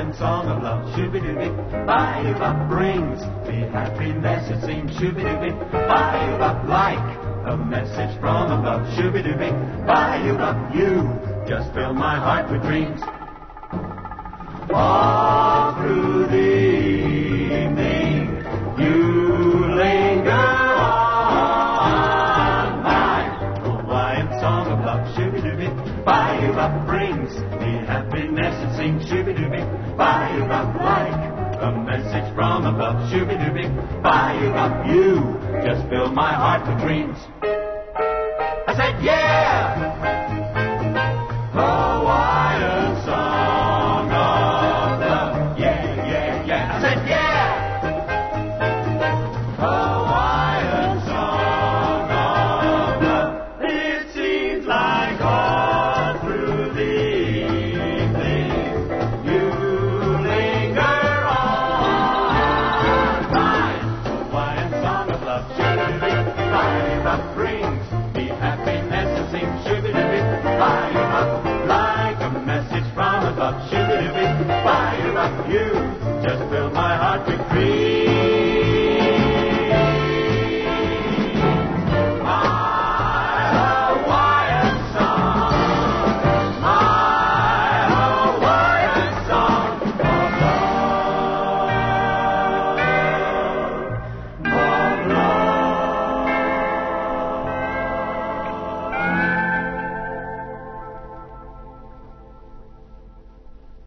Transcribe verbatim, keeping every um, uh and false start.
Hawaiian song of love, shoo-be-doo-bee, bye-you-bop, brings me happiness, it seems, shoo-be-doo-bee, bye-you-bop, like a message from above, shoo-be-doo-bee, bye-you-bop, you just fill my heart with dreams. All through the evening, you linger on my Hawaiian song of love, shoo-be-doo-bee, bye-you-bop, brings me happiness, it seems, shoo-be-doo-bee, bye-you-bop, like a message from above, shoo-be-doo-bee, bye-you-bop, you just fill my heart with dreams. I said, yeah! Hawaiian song of love, yeah, yeah, yeah. I said, yeah! Hawaiian song of love. It seems like all through the evening you linger on my Hawaiian song of love. Shoo-be-doo-bee, bye-you-bop, brings